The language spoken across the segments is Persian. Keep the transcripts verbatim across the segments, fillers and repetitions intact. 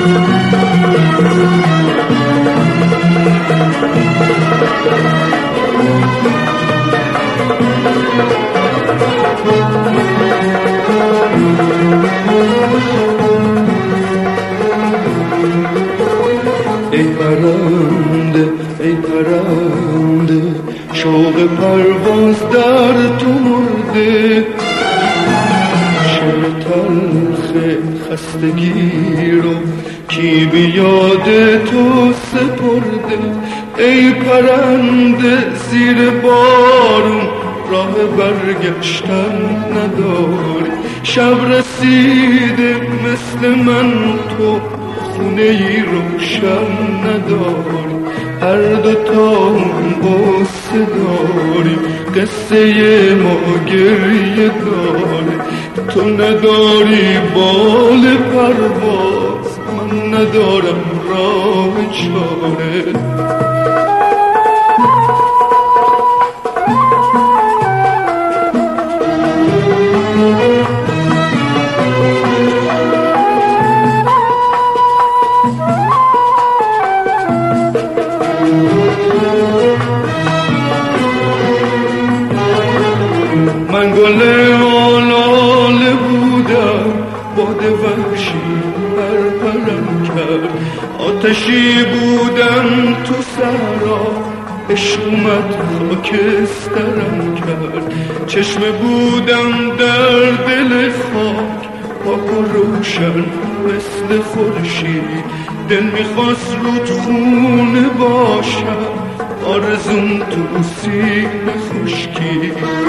ای پرنده ای پرنده شوق پرواز در تو مرده، شعر تلخ خستگی رو کی بیاد تو سپرده. ای پرنده زیر بارون راه برگشتن نداری، شب رسیده مثل من تو خونه ای روشن نداری. هر دوتامون قصه داریم، قصه ما گریه داره. تو نداری بال پرواز، من ندارم راه چاره. من گل آلاله بودم، باد وحشی پرپرم کرد. آتشی بودم تو صحرا، عشق اومد خاکسترم کرد. چشمه بودم در دل خاک، پاک و روشن مثل خورشید. دل میخواست رود خونه باشم، آرزوم تو سینه خشکی.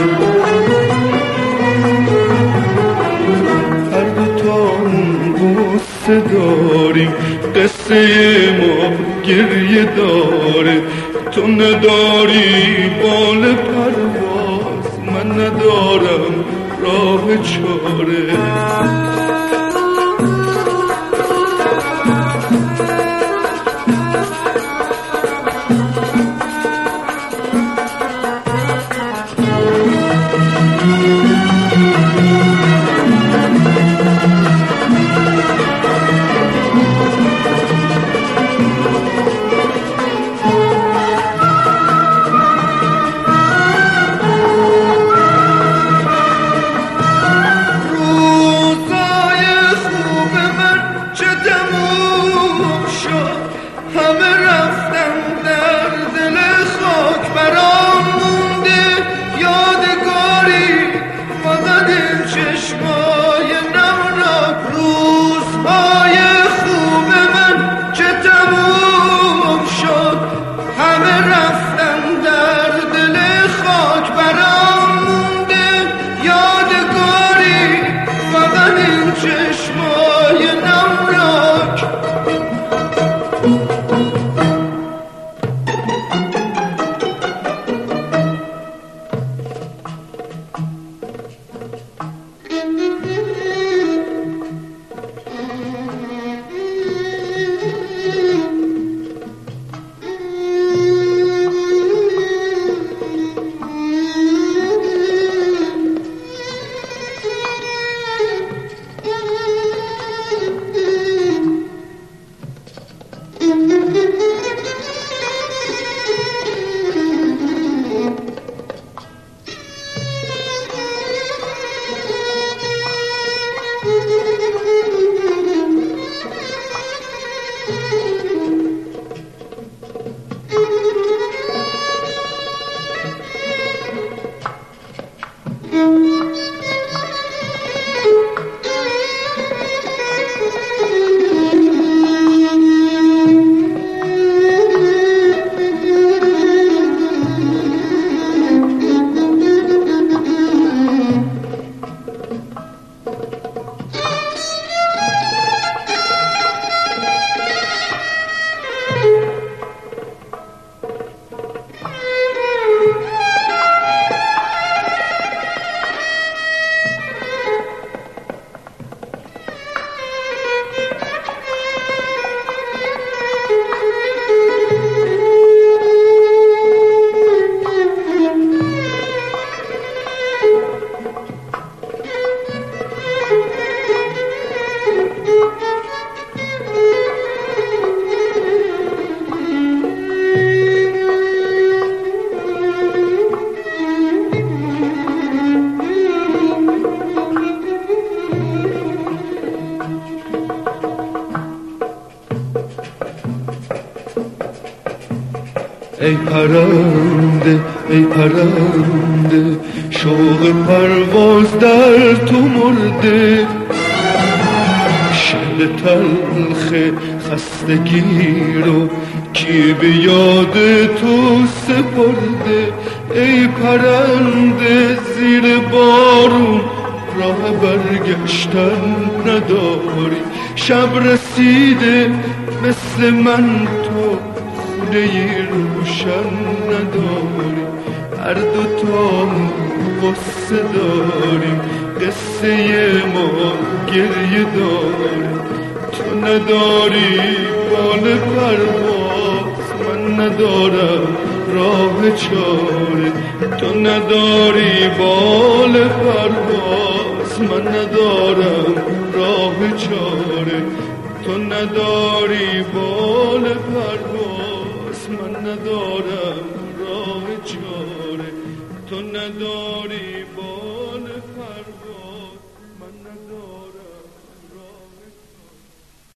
هر دوتامون قصه داریم، قصه ما گریه داره. تو نداری بال پرواز، من ندارم راه چاره. روزا ای پرنده ای پرنده شوق پرواز در تو مرده، شب تلخ خستگی رو کی به یاد تو سپرده. ای پرنده زیر بارون راه برگشتن نداری، شب رسیده مثل من تو خونه روشن نداری. هر دوتا قصه داریم، قصه ما گریه داریم. تو نداری بال پرواز، من ندارم راه چاره. تو نداری بال پرواز، من ندارم راه چاره. تو نداری بال پرواز، من ندارم راه چاره. تو نداری بال